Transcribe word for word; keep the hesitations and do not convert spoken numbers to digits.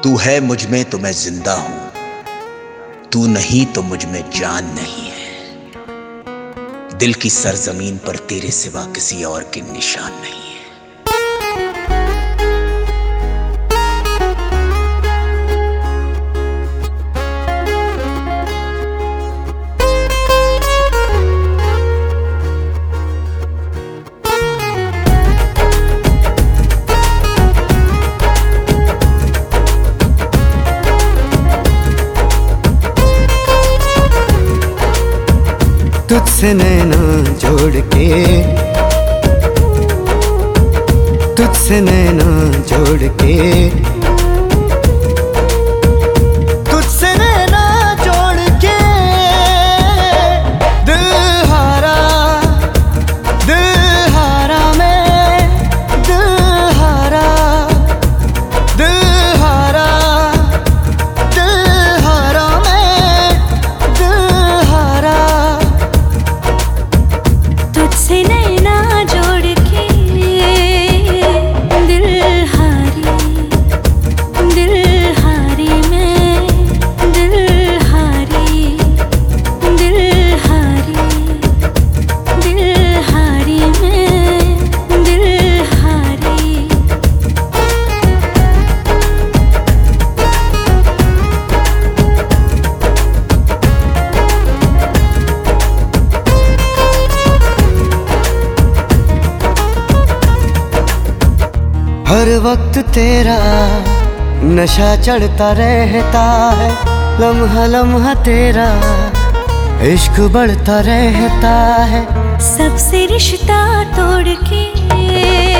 तू है मुझ में तो मैं जिंदा हूं, तू नहीं तो मुझ में जान नहीं है। दिल की सरजमीन पर तेरे सिवा किसी और के निशान नहीं है। तुझसे नैना जोड़ के, तुझसे नैना जोड़ के, तुझसे नैना जोड़ के दिल हारा, दिल हारा मैं, दिल हारा, दिल हारा, दिल हारा मैं, दिल हारा। तुझसे नैना जोड़ के दिल हारी, दिल हारी मैं, दिल हारी, दिल हारी, दिल हारी मैं, दिल हारी। हर वक्त तेरा नशा चढ़ता रहता है, लम्हा लम्हा तेरा इश्क बढ़ता रहता है। सबसे रिश्ता तोड़ के